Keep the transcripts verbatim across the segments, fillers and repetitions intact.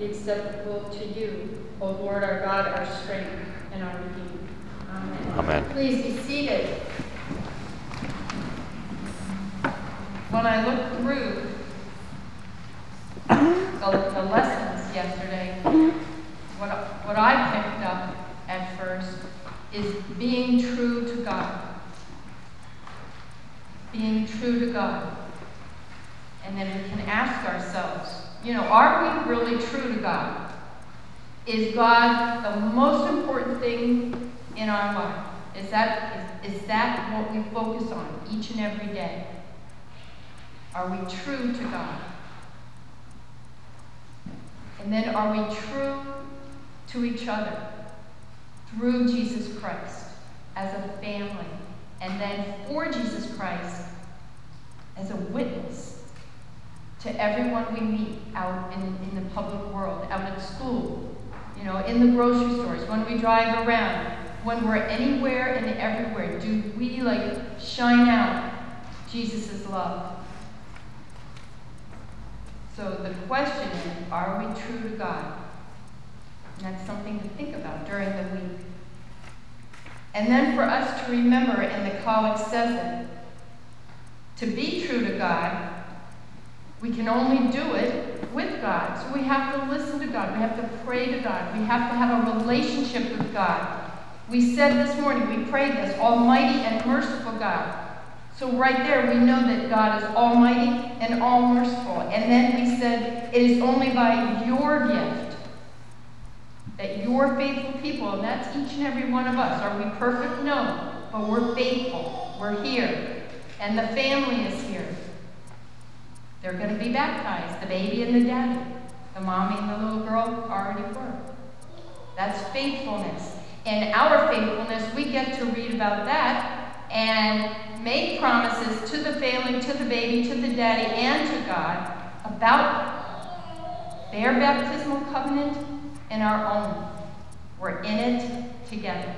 be acceptable to you, O Lord our God, our strength and our Redeemer. Amen. Amen. Please be seated. When I looked through the, the lessons yesterday, what, what I picked up at first is being true to God. Being true to God. And then we can ask ourselves, you know, are we really true to God? Is God the most important thing in our life? Is that, is, is that what we focus on each and every day? Are we true to God? And then are we true to each other through Jesus Christ as a family? And then for Jesus Christ as a witness to everyone we meet out in, in the public world, out at school, you know, in the grocery stores, when we drive around, when we're anywhere and everywhere, do we like shine out Jesus' love? So the question is, are we true to God? And that's something to think about during the week. And then for us to remember, and the college says it, to be true to God, we can only do it with God. So we have to listen to God. We have to pray to God. We have to have a relationship with God. We said this morning, we prayed this, Almighty and merciful God. So right there, we know that God is almighty and all merciful. And then we said, it is only by your gift that you're faithful people, and that's each and every one of us. Are we perfect? No. But we're faithful. We're here. And the family is here. They're going to be baptized, the baby and the daddy. The mommy and the little girl already were. That's faithfulness. And our faithfulness, we get to read about that and make promises to the family, to the baby, to the daddy, and to God about their baptismal covenant and our own. We're in it together.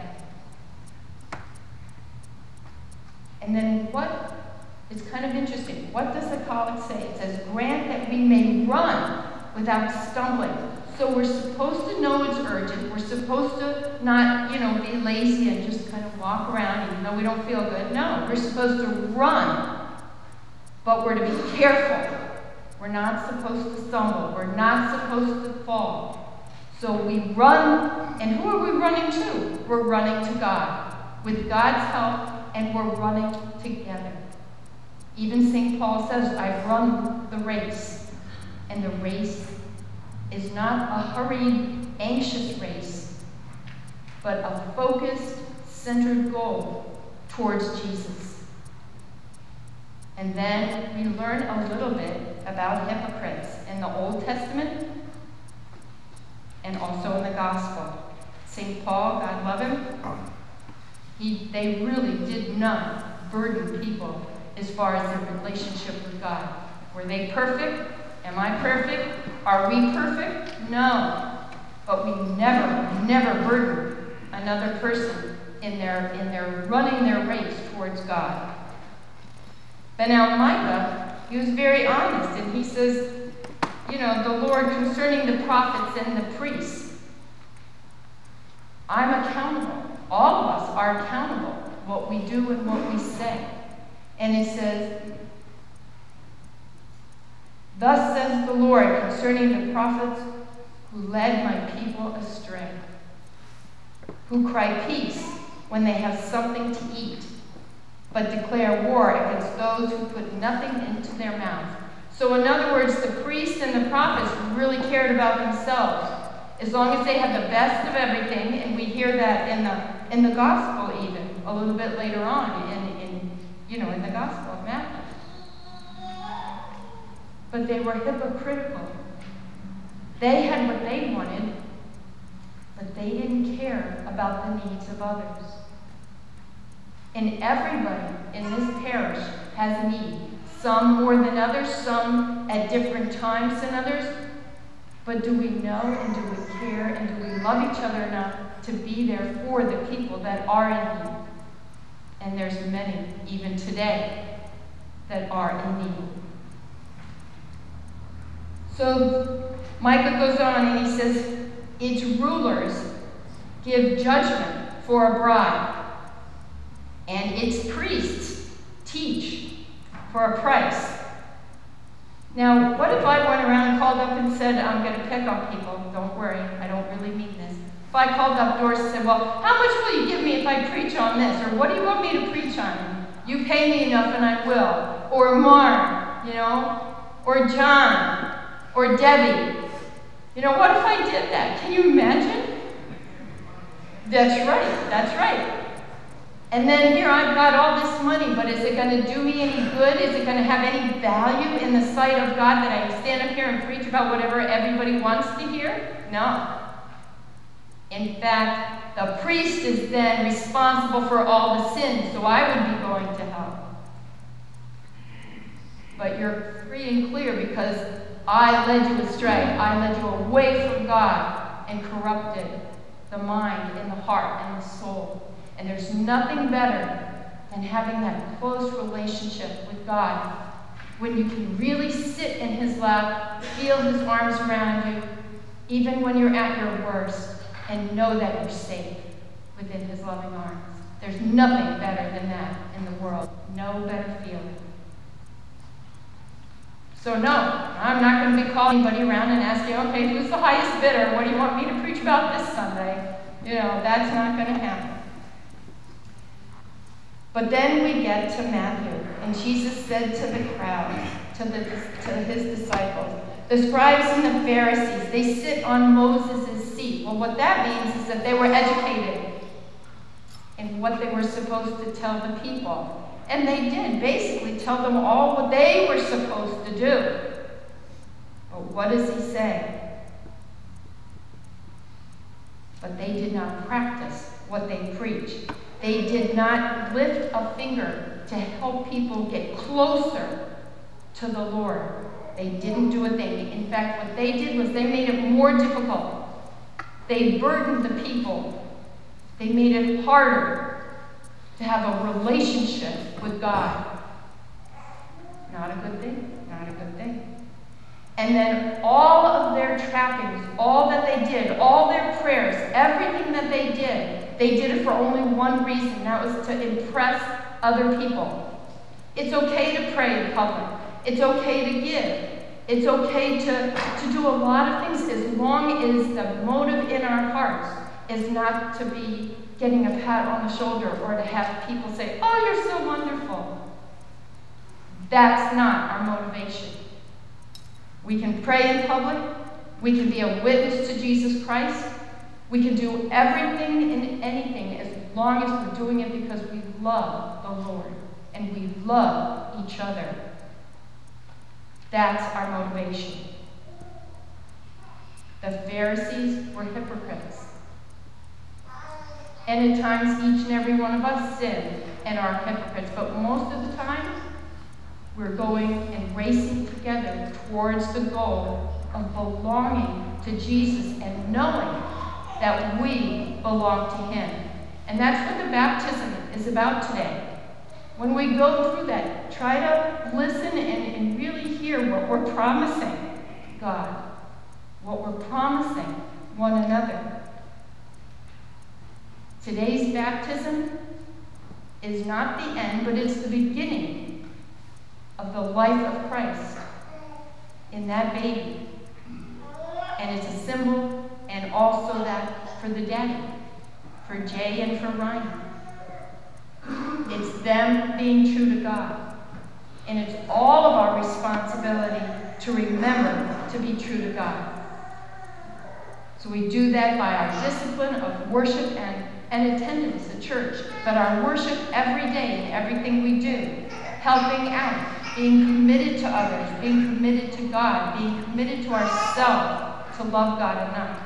And then what? It's kind of interesting. What does the college say? It says, grant that we may run without stumbling. So we're supposed to know it's urgent. We're supposed to not, you know, be lazy and just kind of walk around even though we don't feel good. No, we're supposed to run, but we're to be careful. We're not supposed to stumble. We're not supposed to fall. So we run, and who are we running to? We're running to God. With God's help, and we're running together. Even Saint Paul says, I've run the race. And the race is not a hurried, anxious race, but a focused, centered goal towards Jesus. And then we learn a little bit about hypocrites in the Old Testament and also in the Gospel. Saint Paul, God love him, he, they really did not burden people as far as their relationship with God. Were they perfect? Am I perfect? Are we perfect? No. But we never, never burden another person in their, in their running their race towards God. But now Micah, he was very honest, and he says, you know, the Lord concerning the prophets and the priests, I'm accountable. All of us are accountable, what we do and what we say. And it says, thus says the Lord concerning the prophets who led my people astray, who cry peace when they have something to eat, but declare war against those who put nothing into their mouth. So in other words, the priests and the prophets really cared about themselves. As long as they had the best of everything, and we hear that in the in the gospel even, a little bit later on in, in you know, in the Gospel of Matthew. But they were hypocritical. They had what they wanted, but they didn't care about the needs of others. And everybody in this parish has a need. Some more than others, some at different times than others. But do we know and do we care and do we love each other enough to be there for the people that are in need? And there's many, even today, that are in need. So Micah goes on and he says, its rulers give judgment for a bribe, and its priests teach for a price. Now, what if I went around and called up and said, I'm going to pick on people? Don't worry, I don't really mean this. If I called up doors and said, well, how much will you give me if I preach on this? Or what do you want me to preach on? You pay me enough and I will. Or Mark, you know, or John, or Debbie. You know, what if I did that? Can you imagine? That's right, that's right. And then here I've got all this money, but is it going to do me any good? Is it going to have any value in the sight of God that I stand up here and preach about whatever everybody wants to hear? No. In fact, the priest is then responsible for all the sins, so I would be going to hell. But you're free and clear because I led you astray. I led you away from God and corrupted the mind and the heart and the soul. And there's nothing better than having that close relationship with God when you can really sit in his lap, feel his arms around you, even when you're at your worst, and know that you're safe within his loving arms. There's nothing better than that in the world. No better feeling. So no, I'm not going to be calling anybody around and asking, okay, who's the highest bidder? What do you want me to preach about this Sunday? You know, that's not going to happen. But then we get to Matthew, and Jesus said to the crowd, to, the, to his disciples, the scribes and the Pharisees, they sit on Moses' seat. Well, what that means is that they were educated in what they were supposed to tell the people. And they did basically tell them all what they were supposed to do. But what does he say? But they did not practice what they preached. They did not lift a finger to help people get closer to the Lord. They didn't do a thing. In fact, what they did was they made it more difficult. They burdened the people. They made it harder to have a relationship with God. Not a good thing. Not a good thing. And then all of their trappings, all that they did, all their prayers, everything that they did, they did it for only one reason. That was to impress other people. It's okay to pray in public. It's okay to give. It's okay to, to do a lot of things as long as the motive in our hearts is not to be getting a pat on the shoulder or to have people say, oh, you're so wonderful. That's not our motivation. We can pray in public. We can be a witness to Jesus Christ. We can do everything and anything as long as we're doing it because we love the Lord and we love each other. That's our motivation. The Pharisees were hypocrites. And at times, each and every one of us sin and are hypocrites. But most of the time, we're going and racing together towards the goal of belonging to Jesus and knowing that we belong to him. And that's what the baptism is about today. When we go through that, try to listen and, and really hear what we're promising God, what we're promising one another. Today's baptism is not the end, but it's the beginning of the life of Christ in that baby. And it's a symbol and also that for the daddy, for Jay and for Ryan. It's them being true to God. And it's all of our responsibility to remember to be true to God. So we do that by our discipline of worship and, and attendance at church. But our worship every day in everything we do. Helping out, being committed to others, being committed to God, being committed to ourselves to love God enough.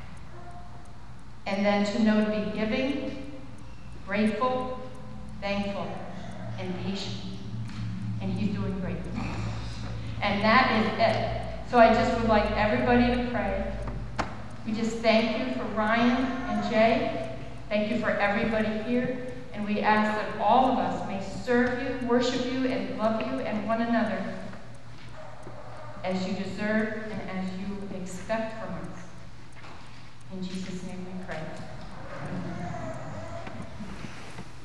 And then to know to be giving, grateful, thankful, and patient. And he's doing great. And that is it. So I just would like everybody to pray. We just thank you for Ryan and Jay. Thank you for everybody here. And we ask that all of us may serve you, worship you, and love you and one another as you deserve and as you expect. expect from us. In Jesus' name.